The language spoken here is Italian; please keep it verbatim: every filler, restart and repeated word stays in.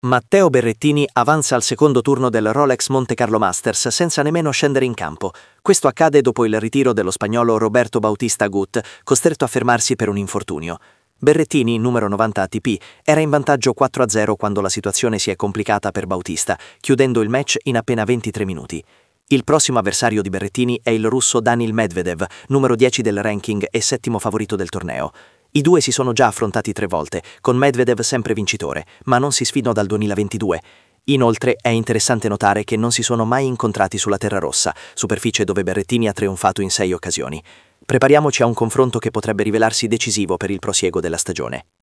Matteo Berrettini avanza al secondo turno del Rolex Monte Carlo Masters senza nemmeno scendere in campo. Questo accade dopo il ritiro dello spagnolo Roberto Bautista Agut, costretto a fermarsi per un infortunio. Berrettini, numero novanta A T P, era in vantaggio quattro a zero quando la situazione si è complicata per Bautista, chiudendo il match in appena ventitré minuti. Il prossimo avversario di Berrettini è il russo Daniil Medvedev, numero dieci del ranking e settimo favorito del torneo. I due si sono già affrontati tre volte, con Medvedev sempre vincitore, ma non si sfidano dal duemilaventidue. Inoltre è interessante notare che non si sono mai incontrati sulla terra rossa, superficie dove Berrettini ha trionfato in sei occasioni. Prepariamoci a un confronto che potrebbe rivelarsi decisivo per il prosieguo della stagione.